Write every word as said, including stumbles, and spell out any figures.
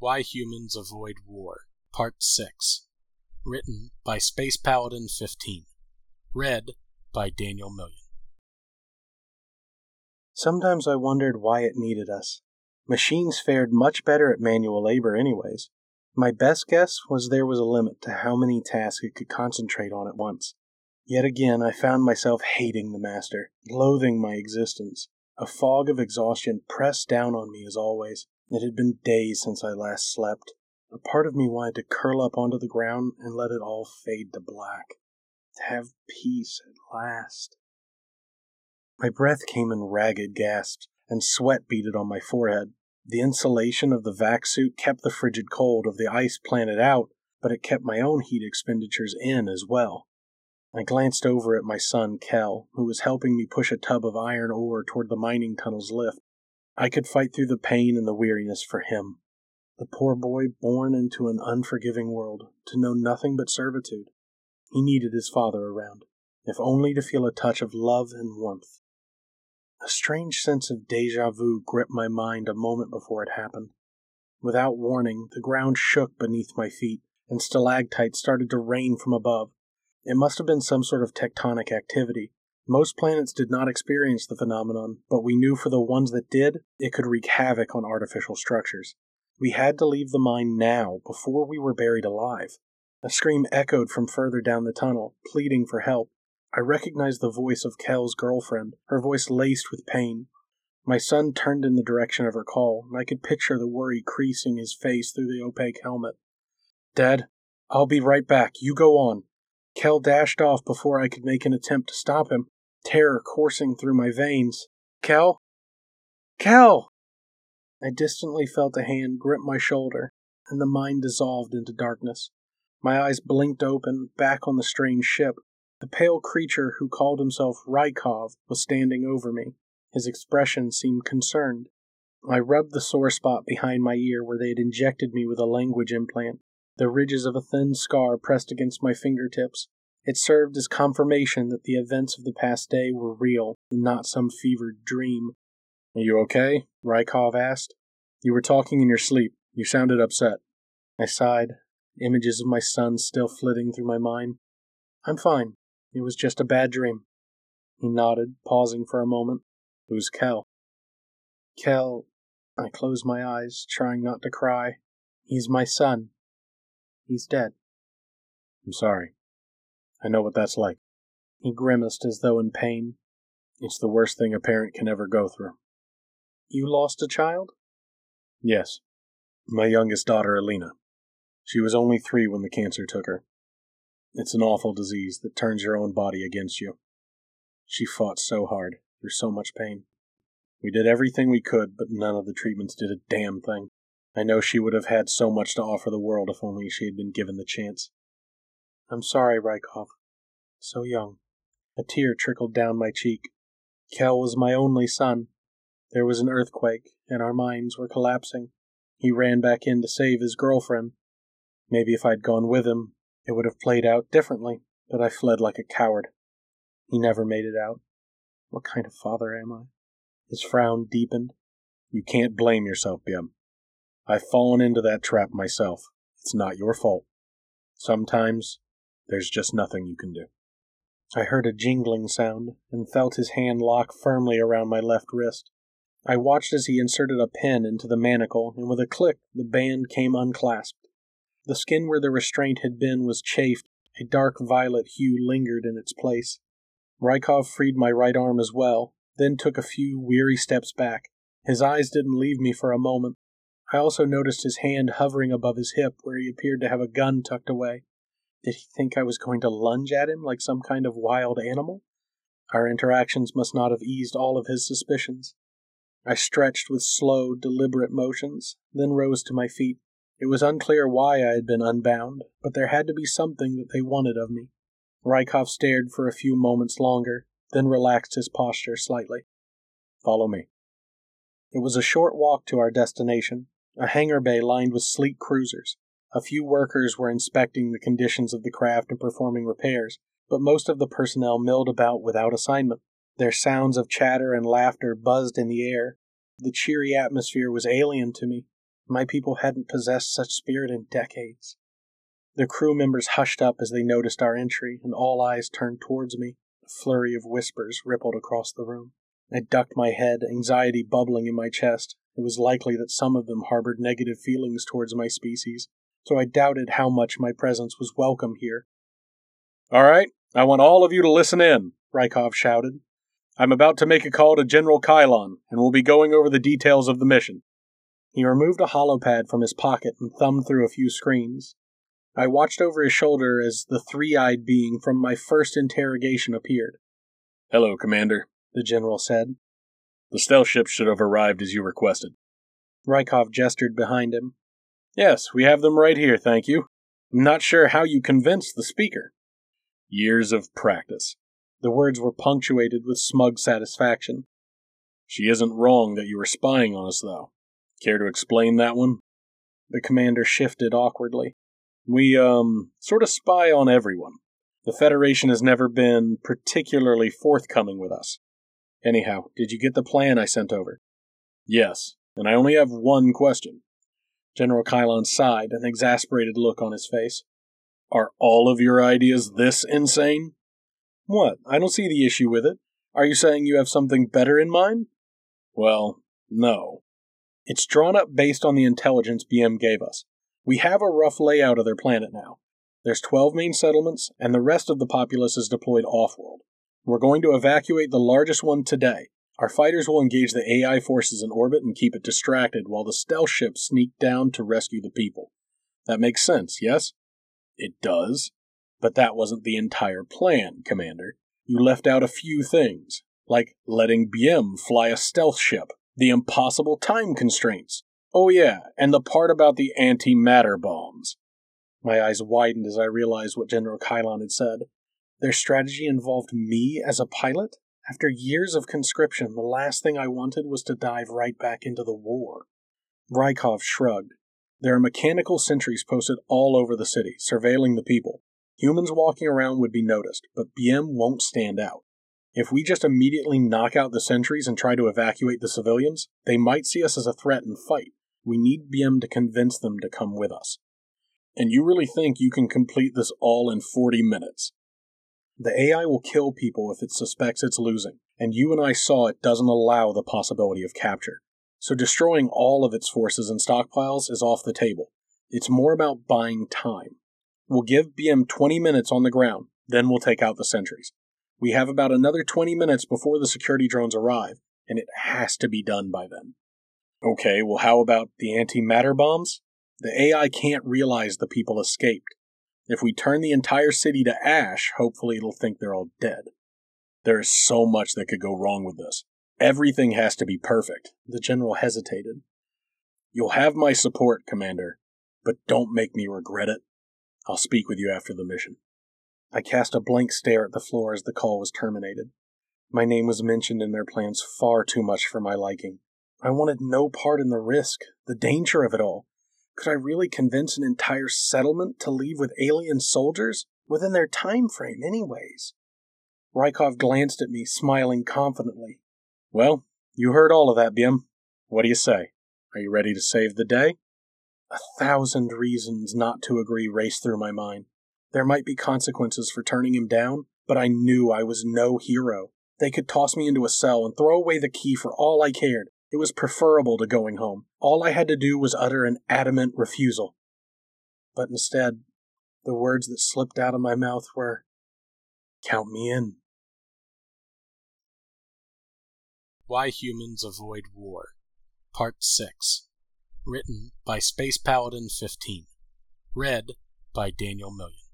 Why Humans Avoid War, Part six. Written by Space Paladin fifteen. Read by Daniel Million. Sometimes I wondered why it needed us. Machines fared much better at manual labor anyways. My best guess was there was a limit to how many tasks it could concentrate on at once. Yet again I found myself hating the master, loathing my existence. A fog of exhaustion pressed down on me as always. It had been days since I last slept. A part of me wanted to curl up onto the ground and let it all fade to black. To have peace at last. My breath came in ragged gasps, and sweat beaded on my forehead. The insulation of the vac suit kept the frigid cold of the ice planet out, but it kept my own heat expenditures in as well. I glanced over at my son, Kel, who was helping me push a tub of iron ore toward the mining tunnel's lift. I could fight through the pain and the weariness for him. The poor boy born into an unforgiving world, to know nothing but servitude. He needed his father around, if only to feel a touch of love and warmth. A strange sense of déjà vu gripped my mind a moment before it happened. Without warning, the ground shook beneath my feet, and stalactites started to rain from above. It must have been some sort of tectonic activity. Most planets did not experience the phenomenon, but we knew for the ones that did, it could wreak havoc on artificial structures. We had to leave the mine now, before we were buried alive. A scream echoed from further down the tunnel, pleading for help. I recognized the voice of Kel's girlfriend, her voice laced with pain. My son turned in the direction of her call, and I could picture the worry creasing his face through the opaque helmet. "Dad, I'll be right back. You go on." Kel dashed off before I could make an attempt to stop him, terror coursing through my veins. "Kel? Kel!" I distantly felt a hand grip my shoulder, and the mind dissolved into darkness. My eyes blinked open, back on the strange ship. The pale creature who called himself Rykov was standing over me. His expression seemed concerned. I rubbed the sore spot behind my ear where they had injected me with a language implant. The ridges of a thin scar pressed against my fingertips. It served as confirmation that the events of the past day were real, and not some fevered dream. "Are you okay?" Rykov asked. "You were talking in your sleep. You sounded upset." I sighed, images of my son still flitting through my mind. "I'm fine. It was just a bad dream." He nodded, pausing for a moment. "Who's Kel?" "Kel..." I closed my eyes, trying not to cry. "He's my son. He's dead." "I'm sorry. I know what that's like." He grimaced as though in pain. "It's the worst thing a parent can ever go through." "You lost a child?" "Yes. My youngest daughter, Alina. She was only three when the cancer took her. It's an awful disease that turns your own body against you. She fought so hard, through so much pain. We did everything we could, but none of the treatments did a damn thing. I know she would have had so much to offer the world if only she had been given the chance." "I'm sorry, Rykov. So young." A tear trickled down my cheek. Kel was my only son. There was an earthquake, and our minds were collapsing. He ran back in to save his girlfriend. Maybe if I'd gone with him, it would have played out differently, but I fled like a coward. He never made it out. What kind of father am I? His frown deepened. "You can't blame yourself, Bim. I've fallen into that trap myself. It's not your fault. Sometimes, there's just nothing you can do." I heard a jingling sound, and felt his hand lock firmly around my left wrist. I watched as he inserted a pin into the manacle, and with a click, the band came unclasped. The skin where the restraint had been was chafed. A dark violet hue lingered in its place. Rykov freed my right arm as well, then took a few weary steps back. His eyes didn't leave me for a moment. I also noticed his hand hovering above his hip where he appeared to have a gun tucked away. Did he think I was going to lunge at him like some kind of wild animal? Our interactions must not have eased all of his suspicions. I stretched with slow, deliberate motions, then rose to my feet. It was unclear why I had been unbound, but there had to be something that they wanted of me. Rykov stared for a few moments longer, then relaxed his posture slightly. "Follow me." It was a short walk to our destination, a hangar bay lined with sleek cruisers. A few workers were inspecting the conditions of the craft and performing repairs, but most of the personnel milled about without assignment. Their sounds of chatter and laughter buzzed in the air. The cheery atmosphere was alien to me. My people hadn't possessed such spirit in decades. The crew members hushed up as they noticed our entry, and all eyes turned towards me. A flurry of whispers rippled across the room. I ducked my head, anxiety bubbling in my chest. It was likely that some of them harbored negative feelings towards my species, so I doubted how much my presence was welcome here. "All right, I want all of you to listen in," Rykov shouted. "I'm about to make a call to General Kylon, and we'll be going over the details of the mission." He removed a holopad from his pocket and thumbed through a few screens. I watched over his shoulder as the three-eyed being from my first interrogation appeared. "Hello, Commander," the General said. "The stealth ship should have arrived as you requested." Rykov gestured behind him. "Yes, we have them right here, thank you. I'm not sure how you convinced the speaker." "Years of practice." The words were punctuated with smug satisfaction. "She isn't wrong that you were spying on us, though. Care to explain that one?" The commander shifted awkwardly. We, um, sort of spy on everyone. The Federation has never been particularly forthcoming with us. Anyhow, did you get the plan I sent over? Yes, and I only have one question. General Kylon sighed, an exasperated look on his face. Are all of your ideas this insane? What? I don't see the issue with it. Are you saying you have something better in mind? Well, no. It's drawn up based on the intelligence B M gave us. We have a rough layout of their planet now. There's twelve main settlements, and the rest of the populace is deployed off-world. We're going to evacuate the largest one today. Our fighters will engage the A I forces in orbit and keep it distracted while the stealth ships sneak down to rescue the people. That makes sense, yes? It does. But that wasn't the entire plan, Commander. You left out a few things, like letting B M fly a stealth ship, the impossible time constraints. Oh yeah, and the part about the antimatter bombs. My eyes widened as I realized what General Kylon had said. Their strategy involved me as a pilot? After years of conscription, the last thing I wanted was to dive right back into the war. Rykov shrugged. There are mechanical sentries posted all over the city, surveilling the people. Humans walking around would be noticed, but B M won't stand out. If we just immediately knock out the sentries and try to evacuate the civilians, they might see us as a threat and fight. We need B M to convince them to come with us. And you really think you can complete this all in forty minutes? The A I will kill people if it suspects it's losing, and you and I saw it doesn't allow the possibility of capture. So destroying all of its forces and stockpiles is off the table. It's more about buying time. We'll give B M twenty minutes on the ground, then we'll take out the sentries. We have about another twenty minutes before the security drones arrive, and it has to be done by then. Okay, well how about the antimatter bombs? The A I can't realize the people escaped. If we turn the entire city to ash, hopefully it'll think they're all dead. There is so much that could go wrong with this. Everything has to be perfect. The general hesitated. You'll have my support, Commander, but don't make me regret it. I'll speak with you after the mission. I cast a blank stare at the floor as the call was terminated. My name was mentioned in their plans far too much for my liking. I wanted no part in the risk, the danger of it all. Could I really convince an entire settlement to leave with alien soldiers? Within their time frame, anyways. Rykov glanced at me, smiling confidently. Well, you heard all of that, B M. What do you say? Are you ready to save the day? A thousand reasons not to agree raced through my mind. There might be consequences for turning him down, but I knew I was no hero. They could toss me into a cell and throw away the key for all I cared. It was preferable to going home. All I had to do was utter an adamant refusal. But instead, the words that slipped out of my mouth were, "Count me in." Why Humans Avoid War, Part six. Written by Space Paladin fifteen. Read by Daniel Million.